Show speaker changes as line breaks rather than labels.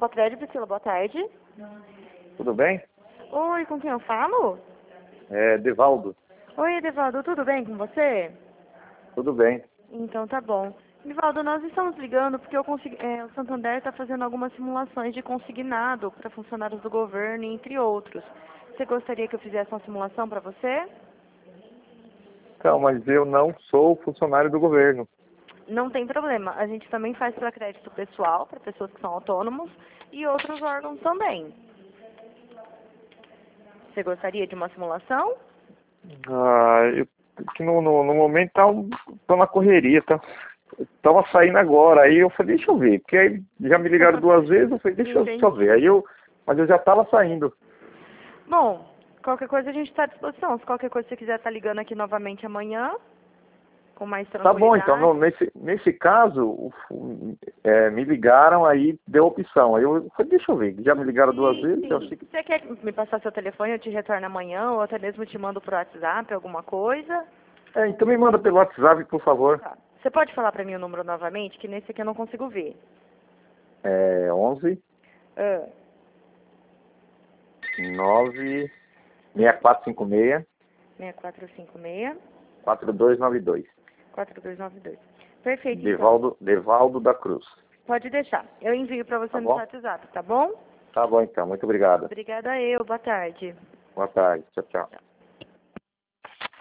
Patrédio, Priscila, boa tarde.
Tudo bem?
Oi, com quem eu falo?
É Devaldo.
Oi, Edevaldo, tudo bem com você?
Tudo bem.
Então tá bom. Edevaldo, nós estamos ligando porque o Santander está fazendo algumas simulações de consignado para funcionários do governo, entre outros. Você gostaria que eu fizesse uma simulação para você?
Então, mas eu não sou funcionário do governo.
Não tem problema. A gente também faz para crédito pessoal, para pessoas que são autônomos, e outros órgãos também. Você gostaria de uma simulação?
Eu que no momento tô na correria, tá? Tava saindo agora, aí eu falei, deixa eu ver, porque aí já me ligaram 2 vezes, eu falei, deixa eu ver. Mas eu já tava saindo.
Bom, qualquer coisa a gente está à disposição. Se qualquer coisa você quiser estar ligando aqui novamente amanhã, com mais
Tá bom, então,
tranquilidade.
nesse caso, me ligaram, aí deu opção. Aí eu falei, deixa eu ver, já me ligaram 2 vezes, eu
Sim.
achei que...
Você quer me passar seu telefone, eu te retorno amanhã, ou até mesmo te mando por WhatsApp, alguma coisa?
Então me manda pelo WhatsApp, por favor.
Tá. Você pode falar para mim o número novamente, que nesse aqui eu não consigo ver.
11
Ah,
9 6456
6456
4292.
4292. Perfeito, então.
Devaldo da Cruz.
Pode deixar. Eu envio para você
Tá
no
bom?
WhatsApp, tá bom?
Tá bom, então. Muito obrigado.
Obrigada eu. Boa tarde.
Boa tarde. Tchau, tchau.
Tchau.